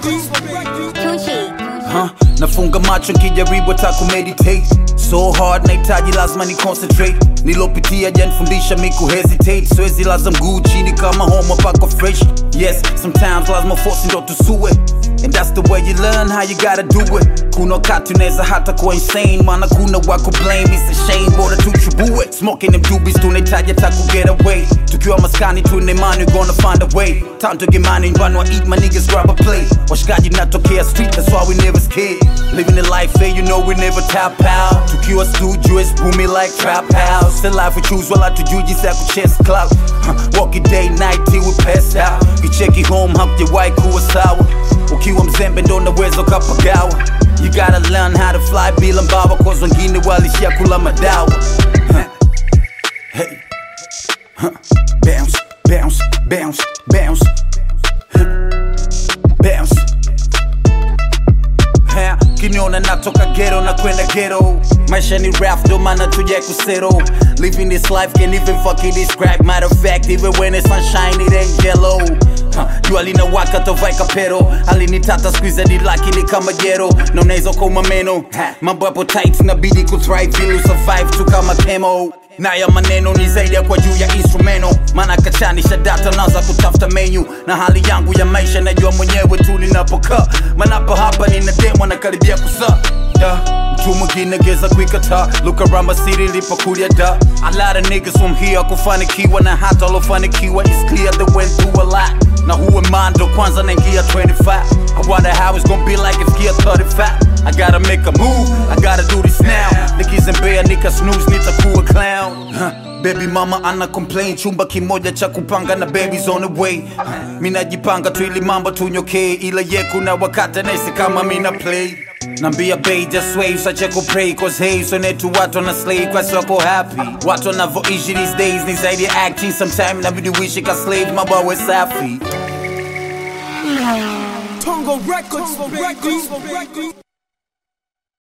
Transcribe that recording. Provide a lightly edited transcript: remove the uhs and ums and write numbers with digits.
Nafunga macho nkijaribu hata kumeditate. So hard nahitaji lazima ni concentrate. Nilopitia janifundisha mi kuhesitate. Siwezi laza mguu chini kama homo pako fresh. Yes, sometimes lazima force ndo tusue. And that's the way you learn how you gotta do it. Kuna wakati unaweza hata kuwa insane. Maana kuna wako blame, it's a shame. Bora tuchubue. Smoking them doobies tunahitaji hata ku get away. Tukiwa maskani tune money, we gonna find a way. Time to get money, run or eat, my niggas grab a plate. Washikaji natokea street, that's why we never scared. Living the life there, you know we never tap out. Tukiwa studio, it's booming like trap house. The life we choose, wala tujuji sa kuchase clout. Walk it day, night till we pass out. Kicheki home, hump your white kuwa sawa. Ukiwa mzembe ndo naweza kapagawa. You gotta learn how to fly bila mbawa. Cause wengine walishia kula madawa. Hey, bounce, bounce, bounce, bounce, bounce. Kiniona natoka ghetto na kwenda ghetto. Maisha ni rap ndo maana tuje kusettle. Living this life can't even fucking describe. Matter of fact, even when it's sunshine it ain't yellow. Jua linawaka tovaika pero. Alinitata squeeze ni lakini kama jero. Na unaweza kuuma meno. Mambo hapo tight inabidi kuthrive ili survive tu kama chemo. Na ya maneno ni zaidi ya kwa juu ya instrumento. Maana kachanisha data naanza kutafuta menu. Na hali yangu ya maisha najua mwenyewe tu ninapokaa. Manapa hapa nina demo na karibia kusa. Mtu mwingine geza kuikataa. Look around my city lipokulia da. A lot of niggas from here kufanikiwa. Na hata walofanikiwa it's clear they went through a lot. Na who am I ndo kwanza naingia 25. I wonder how it's gonna be like if gear 35. I gotta make a move, I gotta do this now. Niggas in bed, nika snooze, nitakuwa clown. Baby mama ana complain, chumba kimoja cha kupanga na babies on the way. Mina jipanga tu ili mambo tunyokee. Ila ye kuna wakati naisi kama mina play. Nambia bay just wave, sache kupray. Cause hey, so netu watu wana slave, kwa soko happy. Watu wanavoishi these days, ni zaidi acting. Sometime nabidi wishi ka slave, mabawe safi. Tongo Records.